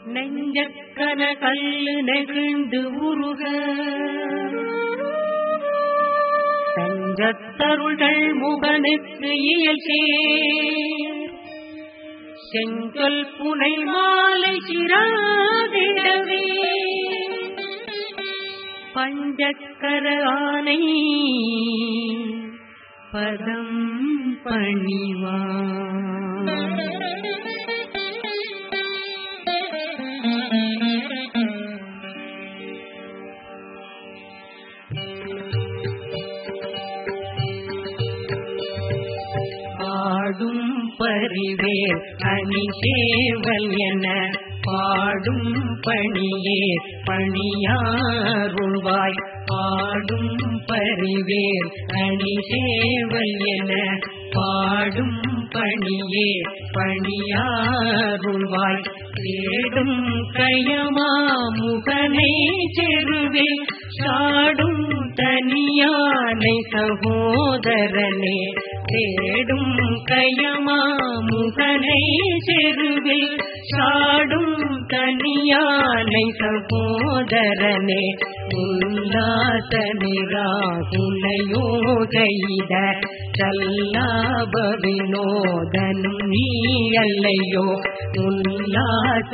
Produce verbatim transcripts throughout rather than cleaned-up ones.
நெஞ்சக்கன கல்லு நெகிழ்ந்து உருக தஞ்சத்தருள்கள் முகனுக்கு இயல்சே செங்கல் புனை மாலை சிராதிடவே பஞ்சக்கர ஆனை பதம் பணிவான் பாடும் பரிவேர் அணி சேவல் என பாடும் பணியே பணியாருள்வாய் பாடும் பரிவேர் அணி சேவல் என பாடும் பணியே பணியாருள்வாய் தேடும் கயமா முகனை செருவே சாடும் தனியானை சகோதரனே தேடும் கயமா முகனை செருவில் சாடும் தனியானை சகோதரனே உல்லாச நிராகுலையோகையிட சல்லாப வினோதனும் நீ அல்லையோ உல்லாச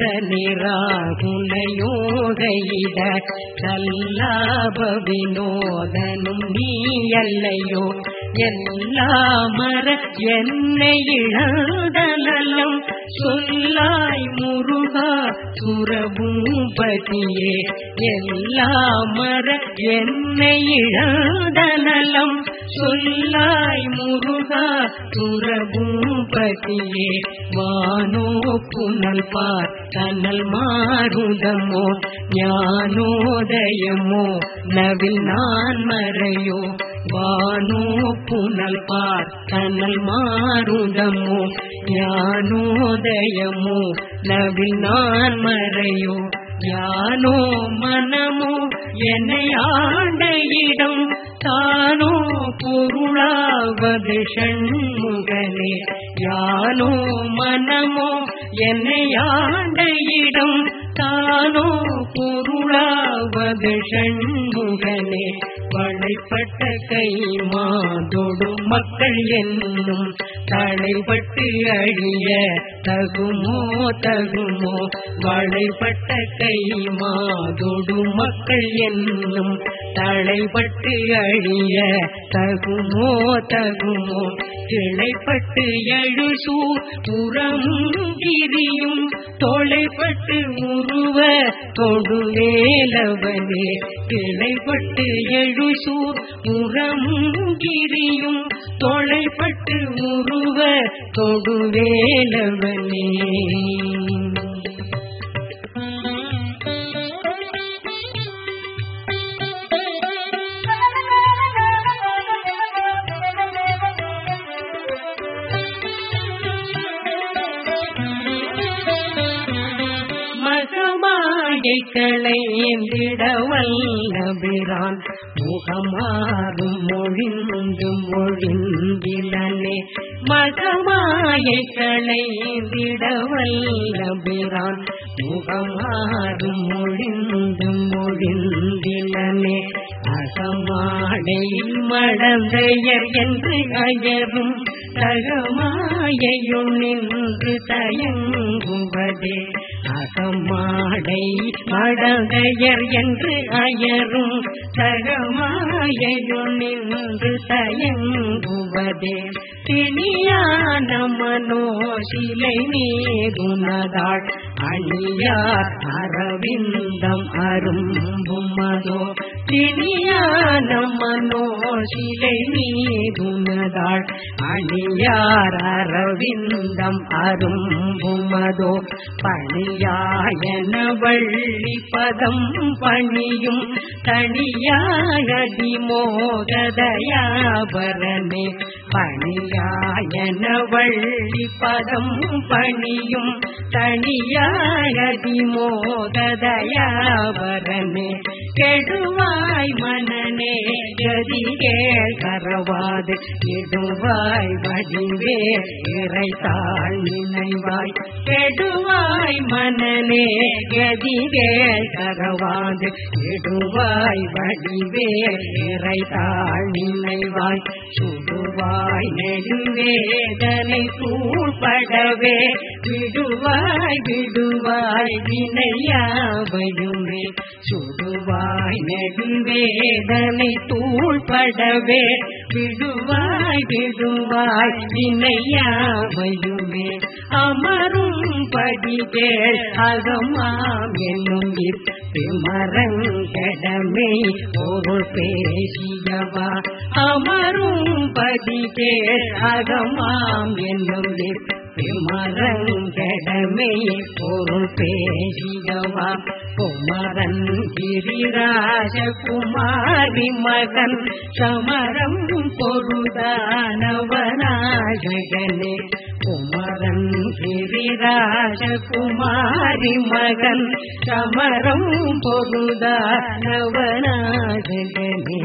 நிராகுலையோகையிட சல்லாப வினோதனும் நீ அல்லையோ எல்லாமர என்னை இழந்த நலம் சொல்லாய் முருகா சுரபூபதியே எல்லாமர என்னை இழந்த நலம் சொல்லாய் முருகா சுரபூபதியே வானோ புனல் பார் கனல் மாருதமோ ஞானோதயமோ நவில் நான் மறையோ வானோ புனல் பார் கனல் மாருதமோ ஞானோதயமோ நவில் நான் மறையோ யானோ மனமோ என்னை ஆண்ட இடம் தானோ பொருளாவது ஷண்முகனே யானோ மனமோ என்னை ஆண்ட இடம் தானோ பொருளாவது ஷண்முகனே வளைப்பட்ட கை மாதோடு மக்கள் என்னும் தலைப்பட்டு அழிய தகுமோ தகுமோ வளைப்பட்ட கை மாதோடு மக்கள் என்னும் தலைப்பட்டு அழிய தகுமோ தகுமோ கிளைப்பட்டு எழுசூ புறமுங்கிரியும் தொலைப்பட்டு உருவ தொடுவேலவனே கிளைப்பட்டு எழுசூர் புறமுங்கிரியும் தொலைப்பட்டு உருவ தொடுவேலவனே களைந்திட வல்லபிரான் முகமாறும் மொழிந்து மொழிந்திலனே மகமாயை களைந்திட வல்லபிரான் முகமாறும் மொழிந்து மொழிந்திலனே அகமாடையில் மடந்தையர் என்று அயரும் தகமாயையும் நின்று தயங்குவதே அகமாடை மடந்தையர் என்று அயரும் தகமாயையும் நின்று தயங்குவதே திணியான மனோசிலை நீதுனதாள் அணியார் அரவிந்தம் அரும்பும் மதோ திணியான மனோசிலை நீதுனதாள் அணியார் அரவிந்தம் அரும்பும் மதோ பணியாயன வள்ளி பதம் பணியும் தனியாகதி மோகதயாபரனே பணியாயன வள்ளி பதம் பணியும் தனியாயதி மோததயாவரனே கெடுவாய் மனநே கதிகேள் கரவாது கெடுவாய் வடிவே இறைத்தாள் நினைவாய் கெடுவாய் மனநே கதிகேள் கரவாது கெடுவாய் வடிவே இறைத்தாள் நினைவாய் சுடுவாய் நெடுவேதனை சூழ்படவே விடுவாய் விடுவாய் வினையாவையுமே சுடுவாய் நெடுவேதனை தூள்படவே விடுவாய் விடுவாய் வினையாவையுமே அமரும் பதிகேள் அகமாம் என்னும் விமரங்கடமே பொருள் பேசியவா அமரும் பதிகேள் அகமாம் என்னும் விமரங்கடமே பொருள் பேசியவா குமரன் கிரிராஜ குமாரி மகன் சமரம் பொருதானவனாஜகனே குமரன் கிரிராஜ குமாரி மகன் சமரம் பொருதானவனாஜகனே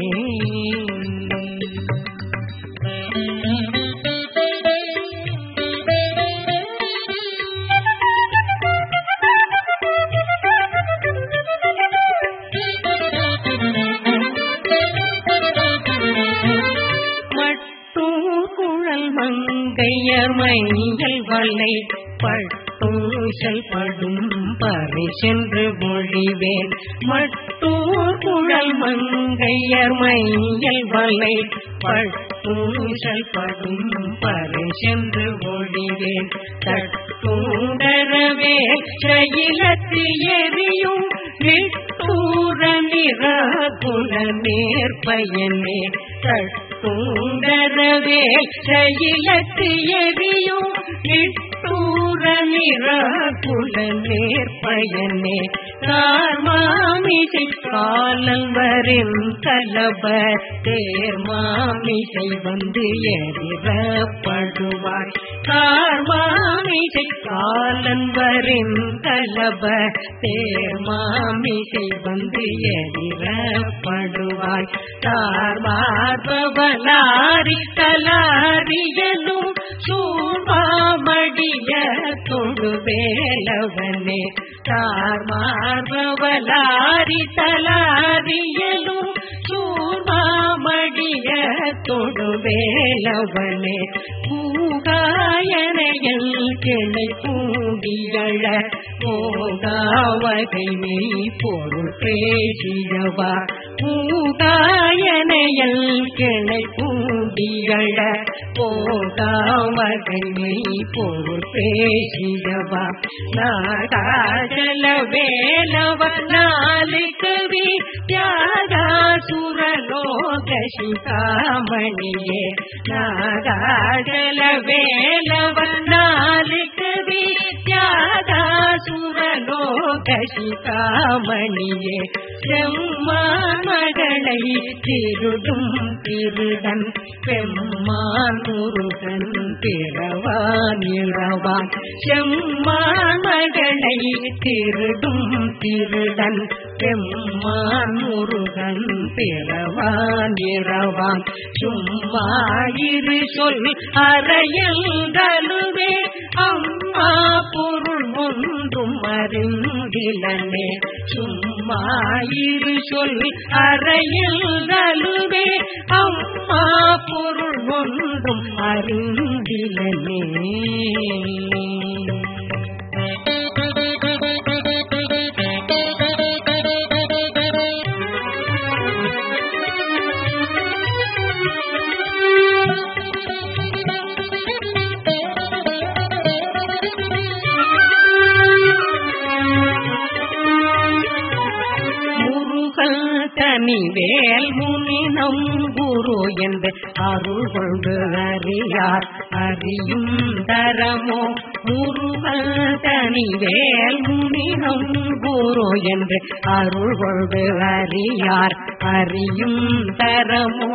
மங்கையர் மையல் வலை பட்டூசல் படும் பறை சென்று மொழிவேன் மட்டூர் குழல் மங்கையர் மையல் வலை பட்டூசல் படும் பறை சென்று மொழிவேன் தட்டூடரவே சயிலத்து எரியும் விட்டூர நிற குல நேர்பயனே தட்டூடரவே சயிலத்து எரியும் விட்டூர நிற குல நேர்பயனே கார்மாமிசை காலவரின் கலப தேர்மாமிசை வந்து எதிரப்படுவாய் கார்மாமிசை காலவரின் கலப தேர்மாமிசை வந்து எதிரப்படுவாய் தார்மார்பவலாரி கலாரியனும் சூழ்வாமடிய தொழுவேலவனே தார்மார்பவலாரி தலாரியனும் சூழ்வாமடிய தொழுவேலவனே பூகாயனையல் கிளை பூடியழ போகாவகை மெய் பொருள் பேசியவா பூகாயனையல் கிளை பூடியழ போகாவகை மெய் பொருள் பேசியவா நாகாஜல வேலவ நாலு கவி தியாகாசுரலோக சிகாமணியே நாகாஜல வேலவ நாலு கவி தியாகாசுரலோக சிகாமணியே செம்மாமகளை திருடும் திருடன் பெம்மான் முருகன் பிறவான் இறவான் செம்மாமகளை திருடும் திருடன் பெம்மான் முருகன் பிறவான் இறவான் சும்மாயிரு சொல் அறையல் தலுவே அம்மா பொருள் ஒன்றும் அறிந்திலனே சும்மாயிரு சொல் அறையல் தலுவே அம்மா பொருள் ஒன்றும் அறிந்திலனே வேல் முனினம் குரு என்று அருள் கொண்டு அறியார் அறியும் தரமோ முருகல் தனி வேல் முனினம் குரு என்று அருள் கொண்டு அறியார் அறியும் தரமோ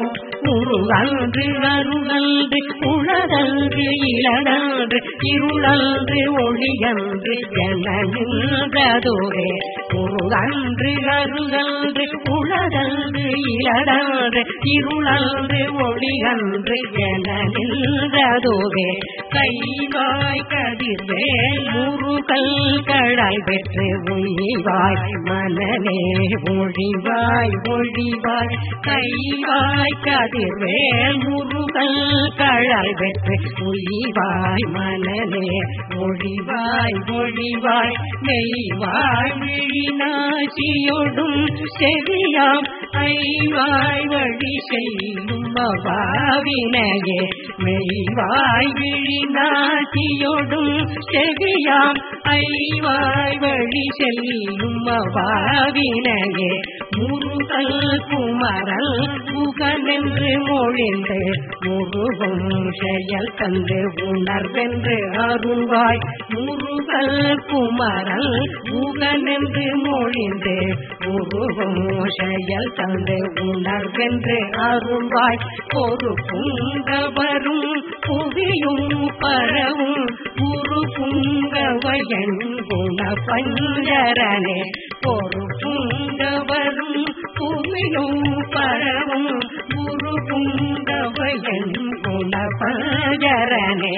உருகன்று அருகன்று உளதன்று இளதன்று இருளன்று ஒளியன்று என நின்றதோரே உருகன்று அருகன்று உளதன்று இளதன்று இருளன்று ஒளியன்று என நின்றதோரே கைவாய் கதிர்வேல் முருகல் கடல் பெற்று ஒளிவாய் மனநே ஒழிவாய் ஒழிவாய் கைவாய் கதிர்வேல் முருகல் கடல் பெற்று ஒளிவாய் மனநே ஒழிவாய் ஒழிவாய் மெய்வாய் விழிநாசியொடும் செவியாம் ஐவாய் வழி செல்லும் அவாவினையே மெய்வாய் விழிநாசியொடும் செவியாம் ஐவாய் வழி செல்லும் அவாவினையே முருகல் குமரல் புகழென்று மொழிந்து முருகும் செயல் தந்து உணர்வென்று அருள்வாய் முருகல் குமரல் புகழென்று மொழிந்து முருகும் செயல் தந்து உணர்வென்று அருள்வாய் ஒரு புங்கவரும் புவியும் பரவும் குரு புங்கவயன் குண பஞ்சரனே ஒரு புங்கவரும் புவியும் பரவும் குரு புங்கவயன் குண பஞ்சரனே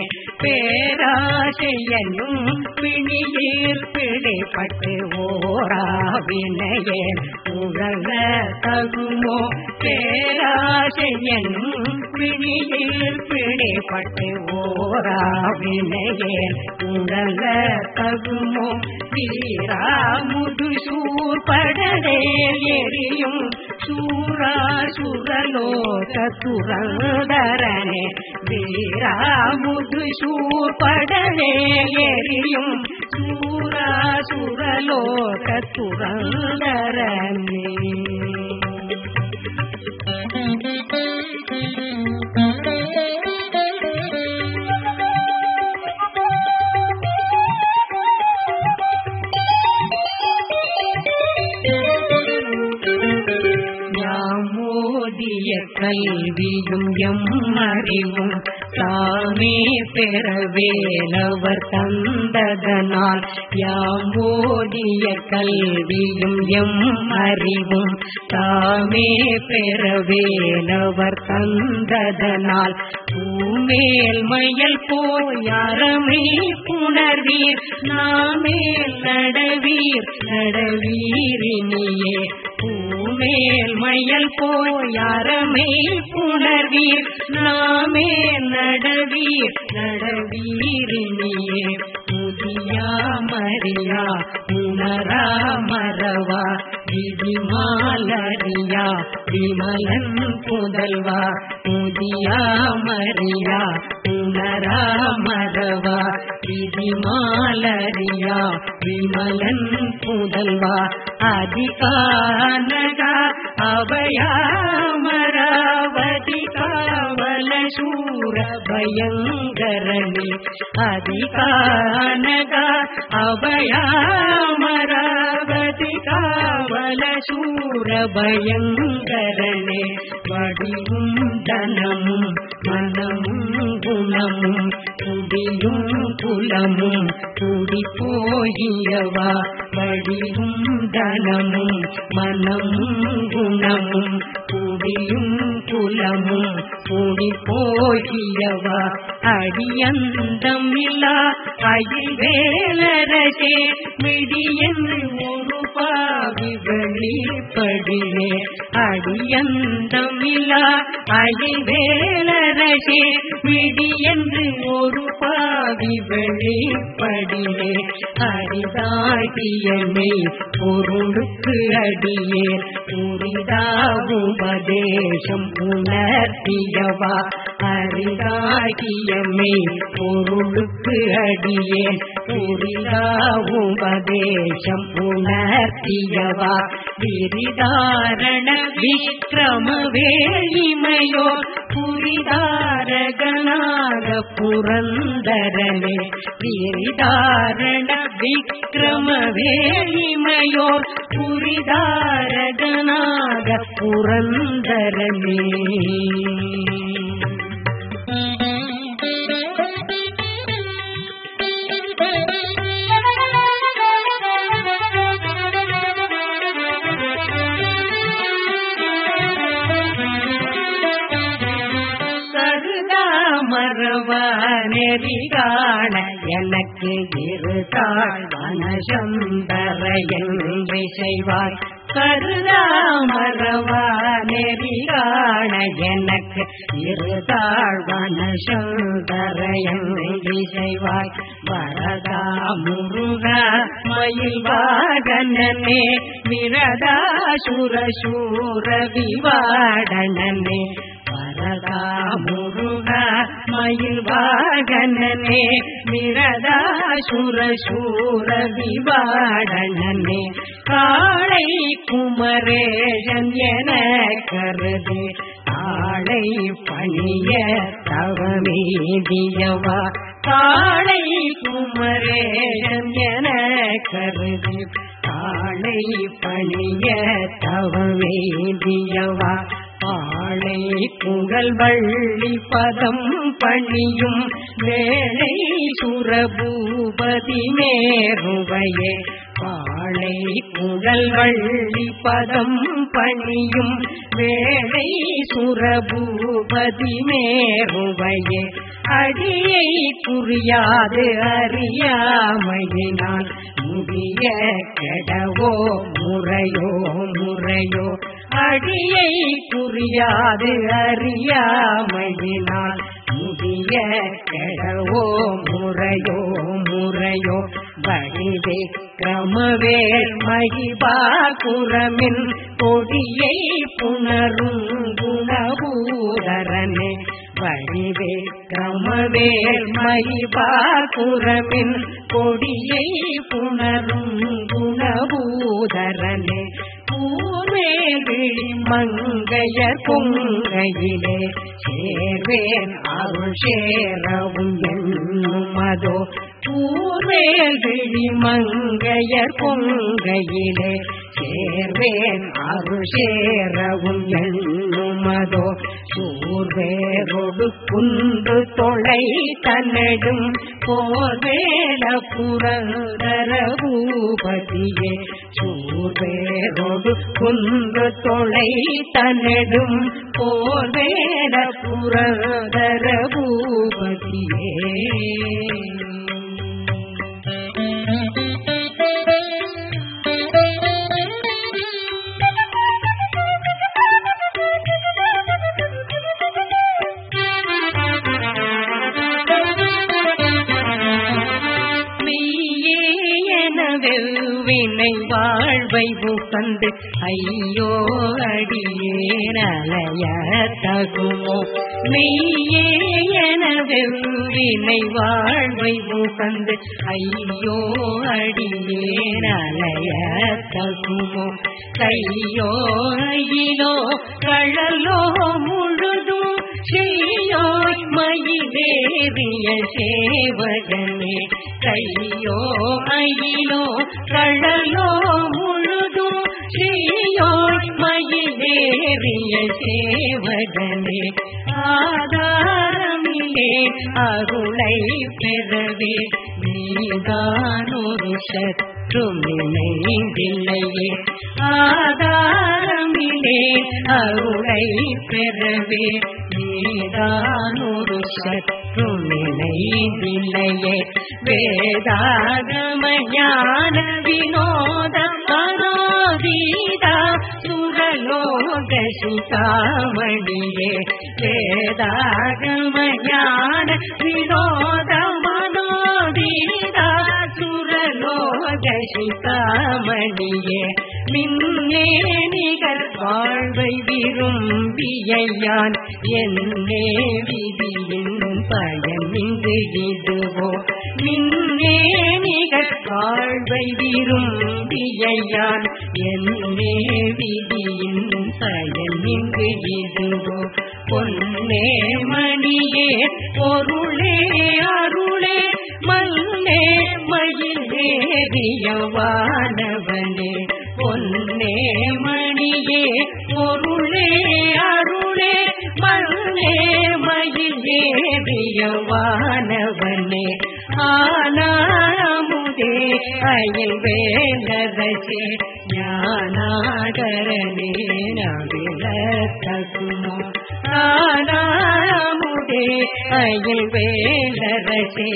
பேராசையனும் பிணியீர் பிடிப்பட்டு ஓராவினையே உழல தகுமோ பேராசையனும் பிணியீர் பிடிப்பட்டு ஓராவினையே உழல தகுமோ வீரா முதுசூர் படலே எரியும் சூரா சுரலோக துரந்தரனே வீரா முதுசூர் படலே எரியும் சூரா சுரலோக துரந்தரனே யாமோதிய கல்வியும் எம் அறிவும் தாமே பெறவேலவர் தந்ததனால் யாமோதிய கல்வியும் எம் அறிவும் தாமே பெறவேலவர் தந்ததனால் பூமேல் மயல் போயாரமை புணர்வீர் நாமேல் நடவீர் நடவீரினியே பூமேல் மயல் போயாரமை புணர்வீர் நாமே நடவீர் நடவீரினியே முதியா மரியா உணரா மறவா விதிமாலரியா விமலன் புதல்வா முதியா மரியா உணரா மறவா விதிமாலரியா விமலன் புதல்வா அதிகானகா அபயாமராவதி காவல சூர பயங்கரணி அதிகானகா அபயாமராவதி காவல சூர பயங்கரணே வடிவும் தனமும் மனமும் குணமும் குடியும் குலமும் குடி போகியவா வடிவும் தனமும் மனமும் குணமும் குடியும் குலமும் குடி போகியவா அடியந்தமில்லா அயில்வேலரசே மிடியன் ஒரு பாவி வெளிப்படினே அடியந்தமில்லா அயில்வேலரசே மிடியன்று ஒரு பாவி வெளிப்படினே அரிதாகியமே பொருளுக்கு அடியே உரிதா உபதேசம் உணர்த்தியவா அரிதாகியமே பொருளுக்கு அடியே உரிதா உபதேசம் உணர்த்தியவா விரிதாரண விக்ரம வேலிமையோர் புரிதாரகனாக புரந்தரனே விரிதாரண விக்ரம வேலிமையோர் புரிதாரகனாக புரந்தரனே. மரவானெறிகாண எனக்கு இருதாள் வனசந்தரையன் விசைவாய் கருதா மரவானெறிகாண எனக்கு இருதாள் வனசந்தரையன் விசைவாய் வரதா முருகா மயில் வாகனனே விரதா சுரசூர விவாடனனே வரதா முருகா மயில் வாகனனே விரதா சுரசூர விவாடனனே காளை குமரேசன் என கருது ஆளை பணிய தவமேதியவா காளை குமரேசன் என கருது ஆளை பணிய தவமேதியவா பாளை புகழ் வள்ளி பதம் பணியும் வேளை சுரபூபதி மேருவையே பாளை புகழ் வள்ளி பதம் பணியும் வேளை சுரபூபதி மேருவையே அடியை புரியாது அறியாமையினால் முடிய கெடவோ முறையோ முறையோ அடியை புரியாது அறியாமையினால் முடிய கெடவோ முறையோ முறையோ வடிவே கிரமவேல் மகிபாகுரமின் கொடியை புணரும் குணபூதரனே வடிவே கிரமவேல் மகிபாகுரமின் கொடியை புணரும் குணபூதரனே பூர்வேல் விழி மங்கையர் பொங்கையிலே சேர்வேன் அருள் சேரவும் என்னும் அதோ பூர்வேல் விழி மங்கையர் பொங்கையிலே சேர்வேன் அருள் சேரவும் என்னும் அதோ சூர்வேரோடு குன்று தொலை தன்னடும் போர்வேல புரந்தர பூபதியே சூர்வேரோடு குன்று தொலை தன்னடும் போர்வேல புரந்தர பூபதியே. வினை வாழ்வை புகந்து ஐயோ அடியேனலைய தகுமோ மெய்யே என வெவ்வினை வாழ்வை புகந்து ஐயோ அடியேனலைய தகுமோ கையோ அயிலோ கழலோ முழுதும் செய்யோய் மயிலேறிய சேவகனே கையோ அயிலோ கழலோ முழுதும் செய்யோய் மயிலேறிய சேவகனே ஆதாரமிலே அருளை பெறவே நீதானொரு சற்றும் நினைவில்லையே ஆதாரமிலே அருளை பெறவே நீதானொரு சற்றும் நினைவில்லையே வேதாகம ஞான வினோத மனோதீதா சுரலோக சுதாமணியே வேதாகம ஞான வினோத மனோதீதா சுரலோக சுதாமணியே மின்னே நிகர் வாழ்வை விரும்பியான் என்னே விதியின் பயன் இங்கு இதுவோ மின்னே நிகர் வாழ்வை விரும்பியான் என்னே விதியின் பயன் இங்கு இதுவோ பொன்னே மணியே பொருளே அருளே மல்லே மயிலேறியவானவனே பொன்னே மணியே பொருளே அருளே மல்லே மயிலேறியவானவனே ஆனாமுதே அயில் வேலரசே ஞானாகரனே நவிலத்தகுமோ ஆனாமுதே அயில் வேலரசே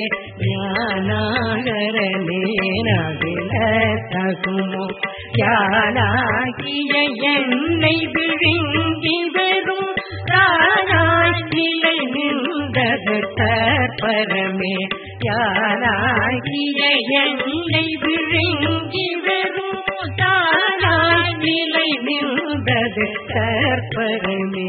ஞானாகரனே நவிலத்தகுமோ யானாகிய என்னை விழுங்கி வரும் தானாய் நிலை நின்றது தற்பரமே யானாகிய என்னை விழுங்கி வரும் தானாய் நிலை நின்றது தற்பரமே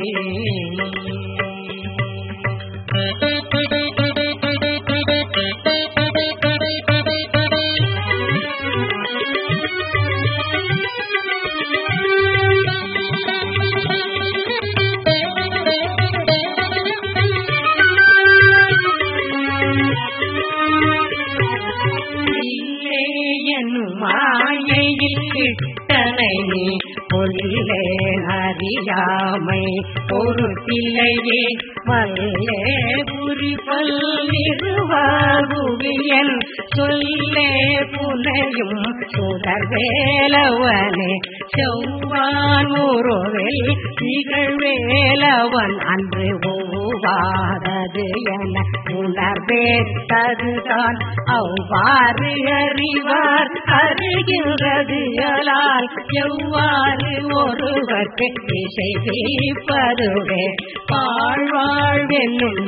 மாயையில் கிட்டனை பொல்லே அறியாமை பொருத்தில்லையே வல்லே புரி பல்லிருவாகுவியன் சொல்லே புனையும் சுடர்வேலவனே செவ்வான் உருவில் திகழ்வேலவன் அன்று ஓவாதது என உணர்வேற்றதுதான் அவ்வாறு அறிவார் அறிகின்றது அலால் எவ்வாறு ஒருவர்க்கு இசை தீப்பதுவே பாழ்வாழ்வென்னும்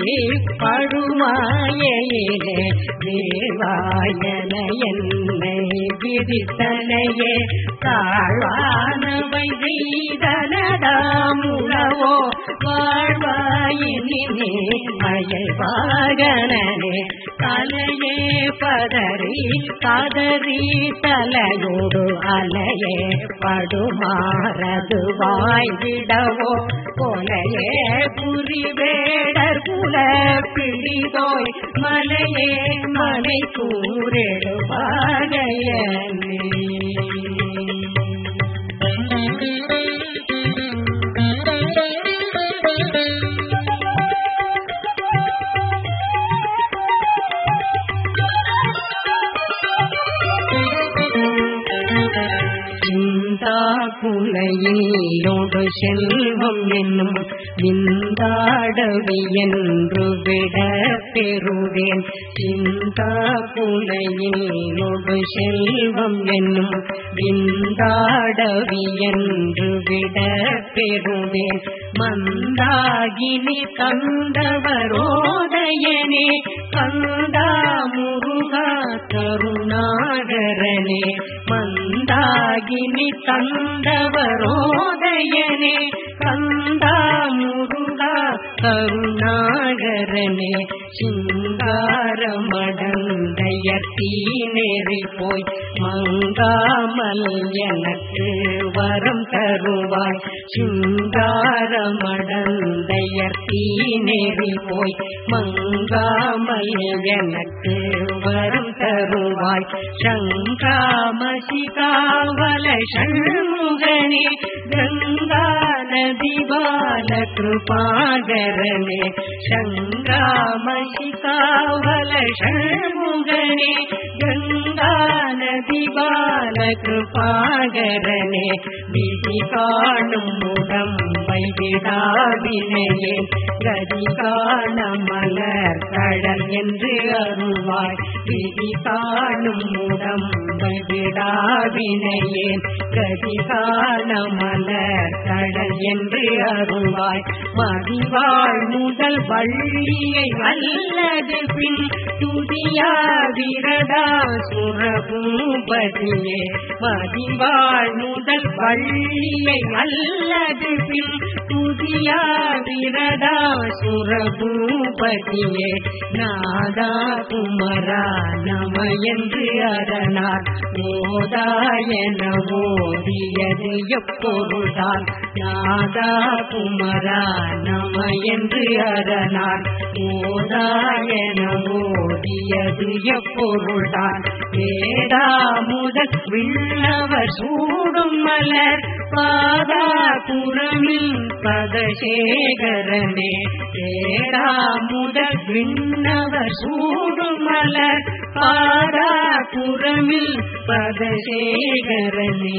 படுமாயிலே தேவாயன என்னை விதித்தனையே தாழ்வானவை செய்தனதாமுளவோ வாழ்வாயினே மயில் வாகனே தலையே பதறி கதறி தலையோடு அலையே படுமாறது வாய்விடவோ கொலையே புரிவேடர் குல பிடிதோய் மலையே மலை கூறிடுவாகையனே குலையிலோடு செல்வம் என்னும் விந்தாடவி என்று விட பெறுவேன் சிந்தா குலையிலோடு செல்வம் என்னும் விந்தாடவி என்று விட பெறுவேன் மந்தாகினி கந்தவரோதயனே கந்தா முருகா கருணாகரனே மந்தாகினி கந்தவரோதயனே கந்தா முருகா கருணாகரனே சிங்காரமடந்தையர்த்தீ நெறி போய் மங்காமல் எனக்கு வரம் தருவாய் சிங்காரமடந்தையர்த்தீ நெறி போய் மங்காமல் எனக்கு வரம் தருவாய் சங்காமசிகாவல ஷண்முகனே கங்கா நதி பால கிருபாகரனே சங்காமசிகாவல ஷண்முகனே கங்கா நதி பால கிருபாகரனே விதி காணும் உடம்பை விடாவினையே கதி காண மலர் கடல் என்று அருள்வாய் விதி காணும் உடம்பை விடாவினையேன் கதிகால மலர் கடல் என்று அருள்வாய் மதிவாழ் முதல் வள்ளியை அல்லது பின் துதியா விரதா சுரபூபதியே மதிவாழ் முதல் வள்ளியை அல்லது பின் துதியா விரதா சுரபூபதியே நாதா குமரா நம என்று அரணார் மோதாயன ஓதியது எப்பொருள்தான் நாதா குமரா நம என்று அரணார் மோதாயன ஓதியது எப்பொருள்தான் வேதா முதல் விண்ணவர் சூடும் மலர் பாதா புறமில் பதசேகரனே வேதா முதல் விண்ணவர் சூடும் மலர் பாதா புறமில் பதசேகரனே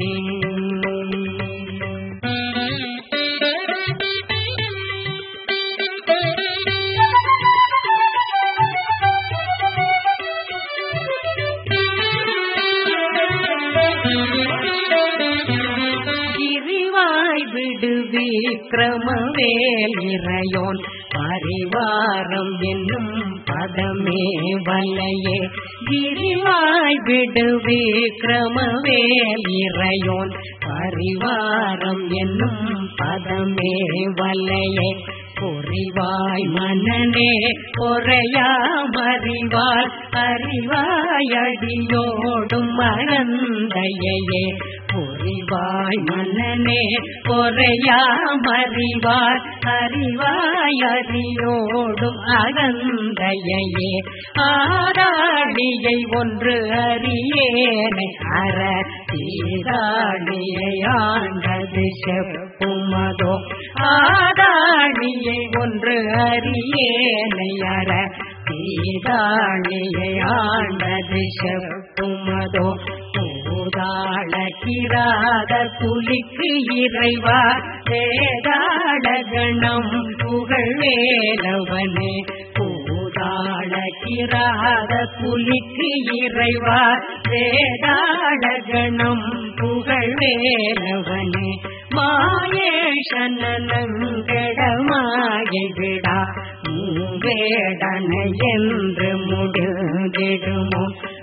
விக்கிரமவேல் இறையோன் பரிவாரம் என்னும் பதமே வல்லையே கிரிவாய் விடு விக்கிரமவேல் இறையோன் பரிவாரம் என்னும் பதமே வல்லையே பொறிவாய் மனனே பொறையா மறிவார் அறிவாய் அடியோடும் மறந்தையே பொறிவாய் மனனே பொறையா மறிவார் அறிவாய் அடியோடும் அகந்தையே ஆராடியை ஒன்று அறியேனை அற சீராடியை ஆண்டது செப்புமதோ ஆராடியை ஒன்று அறியேனை அற சீராடியை ஆண்டது செப்புமதோ பூதாள கிராத புலிக்கு இறைவா வேதாள கணம் புகழ் வேலவனே பூதாள கிராத புலிக்கு இறைவா வேதாள கணம் புகழ் வேலவனே மாயேஷனங்கடமாயை விடா வேடனை என்று முடிந்திடுமோ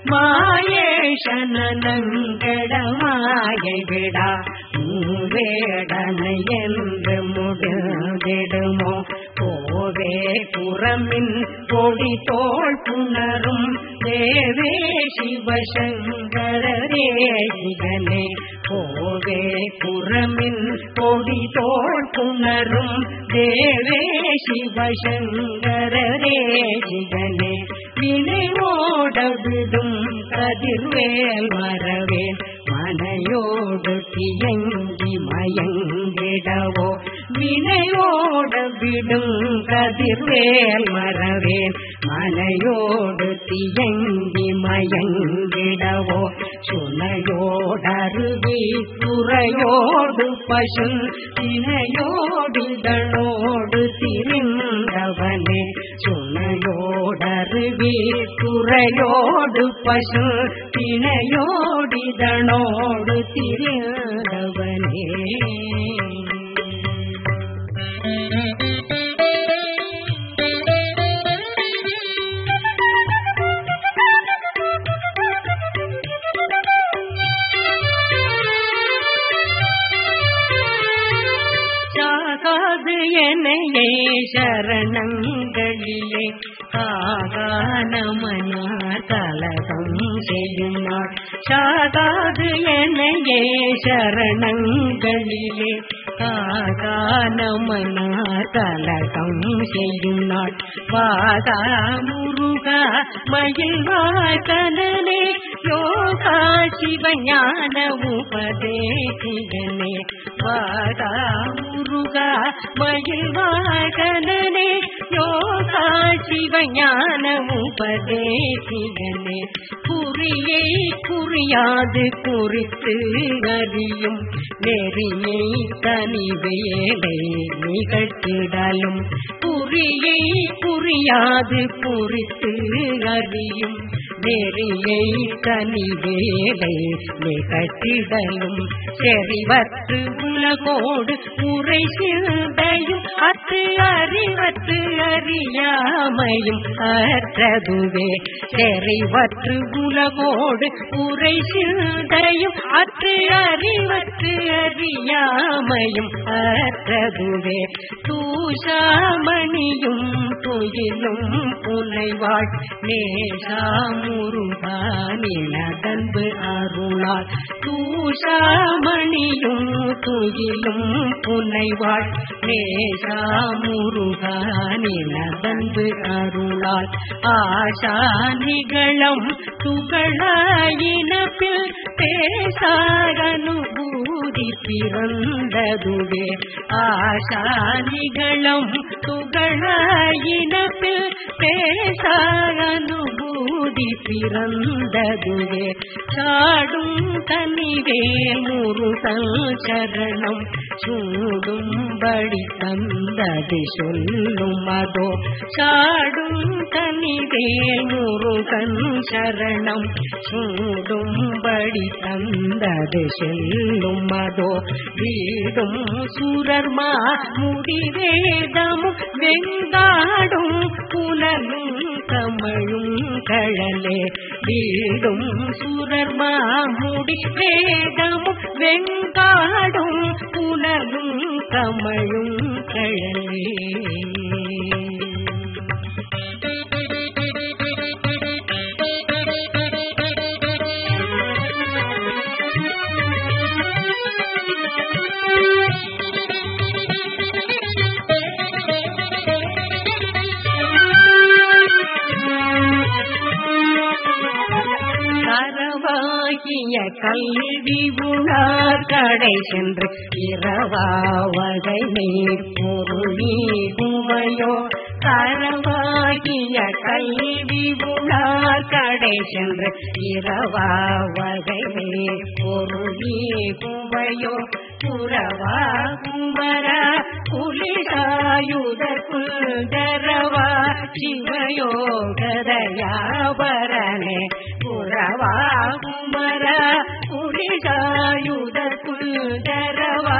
மாயேஷனங்கடமாயை விடா வேடனை என்று முடிந்திடுமோ போவே புறமின் கொடி தோள் புணரும் தேவே சிவசங்கரரே சிவனே போவே புறமின் கொடி தோள் புணரும் தேவே சிவசங்கரரே சிவனே வினையோட விடும் கதிர்வேல் மரவேல் மனையோடு தியங்கி மயங்கிடவோ வினையோட விடும் கதிர்வேல் மரவேல் மனையோடு தியங்கி மயங்கிடவோ சுனையோடருவி துறையோடு பசு தினையோடிதழோடு திரிந்தவனே சுனையோடருவி துறையோடு பசு தினையோடிதழோடு திரிந்தவனே என்னையே சரணங்களிலே காகானமனார் கலகம் செய்யும் நாள் சாகாது என்னையே சரணங்களிலே காகானமனார் கலகம் செய்யும் நாள் வாதா முருகா மகிழ்வாய் கனனே யோகா சிவஞான உபதேசிகனே வாதா முருகா மகிழ்வாகனே யோகா சிவஞான உபதேசிகனே குறியை குறியாது குறித்து அறியும் நெறியை தனிவேலை நிகழ்த்திடலும் குறியை குறியாது குறித்து அறியும் நெறியை தனிவேலை நிகழ்த்திடலும் செறிவற்று உலகோடு உரை சிந்தையும் அத்து அறிவற்று அறியாமையும் அற்றதுவே செறிவற்று உலகோடு உரை சிந்தையும் அத்து அறிவற்று அறியாமையும் அற்றதுவே தூஷாமணியும் துயிலும் புனைவாள் நேசாமுருகானினதன்பு அருளால் தூஷாமணியும் துயிலும் புனைவாள் நேசாமுருகானினதன்பு அருளால் ஆஷா நிகழம் துகளாயினப்பில் பேசாகனுபூதி பிறந்ததுவே ஆஷா நிகழம் துகளாயினப்பில் பேசாகனுபூதி பிறந்ததுவே சாடும் தனிவேல் முருகன் சரணம் சூடும்படி தந்தது சொல்லும் அதோ சாடும் தனிவேல் முருகன் சரணம் சூடும்படி தந்தது சொல்லும் அதோ வீடும் சுரர்மா முடிவேதமும் வெங்காடும் புலனும் தமிழும் கழலே வீடும் சுரர்மா முடிவேதமும் வெங்காடும் புலனும் தமிழும் கழலே கல்வி உணர் கடை சென்று இரவா வகை நீர் பொருளி உமையோ தரவாகிய கல்வி உணர் கடை சென்று இரவா வகை நீர் பொருளி உமையோ புறவா குமர புலிசாயுத குந்தரவா சிவயோகதயாபரணே புறவா குமர புலிசாயுத குந்தரவா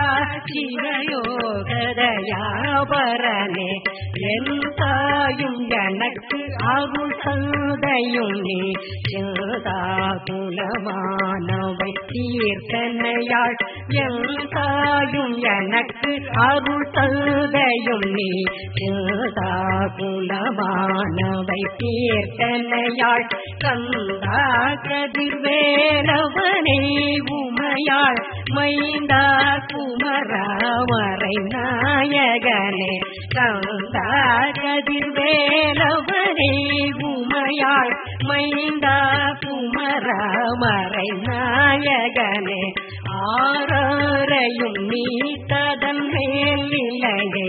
சிவயோகதயாபரணே என் தாயும் எனக்கு அருள் தந்தையும் நீ சிந்தா குலமானவை தீர்த்தனையாள் என் தாயும் எனக்கு அருள் தந்தையும் நீ சிந்தா குலமானவை தீர்த்தனையாள் கந்தா கதிர்வேலவனே உமையாள் மைந்தா குமராமரை நாயகனே கந்தா கதிர்வேலவனே உமையாள் மைந்தா குமராமரை நாயகனே ஆறாரையும் நீ ததன் மேல் நிலையை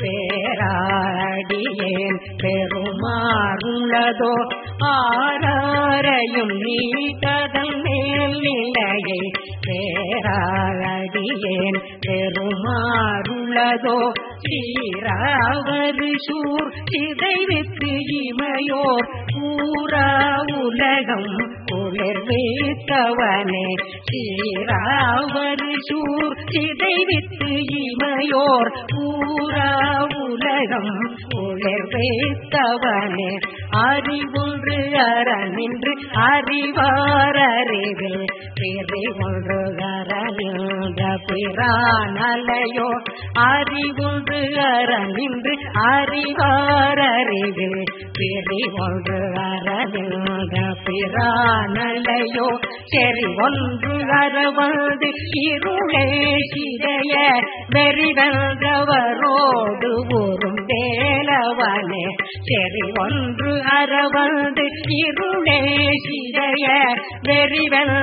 பேராடியேன் பெருமாறுள்ளதோ ஆறாரையும் நீ ததன் மேல் நிலையை பேராடியேன் பெருமாறுள்ளதோ சீராவரு சூர் சிதைவித்து இமையோர் பூரா உலகம் குளிர்வித்தவனே சீராவரு சூர் சிதைவித்து இமையோர் பூரா உலகம் குளிர்வித்தவனே அறிவொன்று அறநின்று அறிவார் அறிவில் பிறை ஒன்று அறநின்ற பிரானலையோ அறிவொன்று அறநின்று அறிவார் அறிவில் பிறை ஒன்று அறநின்ற பிரானலையோ செறி ஒன்று அறவது இருளே சிதைய வெறிவென்றவரோடு ஊரும் வேலவனே செறி ஒன்று அறவது இருளே சிதைய வெறிவென்றவ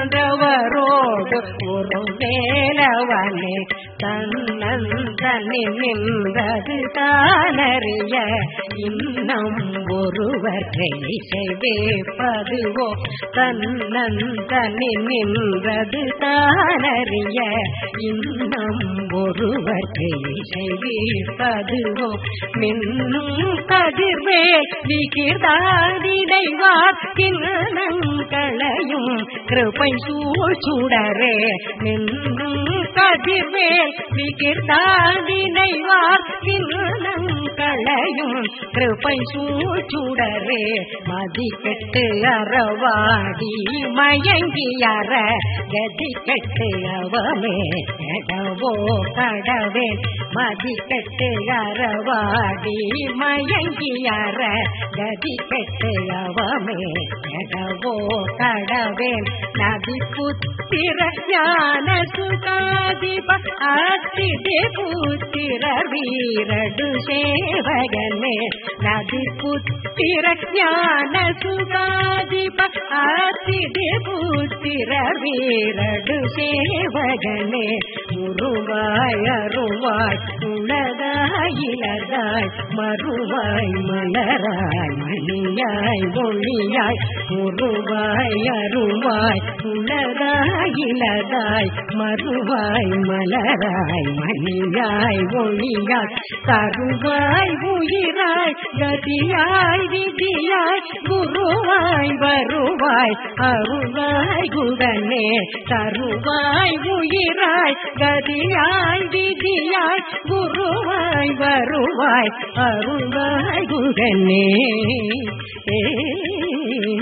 தேவரோடு ஒரு வேலவனே தன்னந்தனி நின்றது தானறிய இன்னும் ஒருவரை செய்வேப்பதுவோ தன்னந்தனி நின்றது தானறிய இன்னும் ஒருவரை செய்வேப்பதுவோ மின்னும் கதிர்வே விகிர்தாதிடைவார் கிண்ணங்களையும் கிருபை சூழ்ச்சுடரே மின்னும் கதிர்வே விகிர்தாதிடைவார் கிண்ணங்களையும் கிருபை சூழ்ச்சுடரே மதி கெட்டு அறவாடி மயங்கியற கதி கெட்டு அவமே கடவோ கடவேன் மதி கெட்டு அறவாடி மயங்கியற கதி கெட்டு அவமே கடவோ கடவேன் நதி புத்திர ஞான சுகாதிப அத்திதே புத்திர வீரடு சேவகனே நதி புத்திர ஞான சுகாதிப அத்திதே புத்திர வீரடு சேவகனே உருவாய் அருவாய் உலகாய் இலதாய் மறுவாய் மலராய் மணியாய் ஒளியாய் உருவாய் அருவாய் உலகாய் இலதாய் மறுவாய் மலராய் மணியாய் ஒளியாய் தருவாய் உயிராய் கதியாய் விதியாய் குருவாய் வருவாய் அருவாய் குடனே தருவாய் உயிராய் கதியாய் விதியாய் குருவாய் வருவாய் அருவாய் குடனே.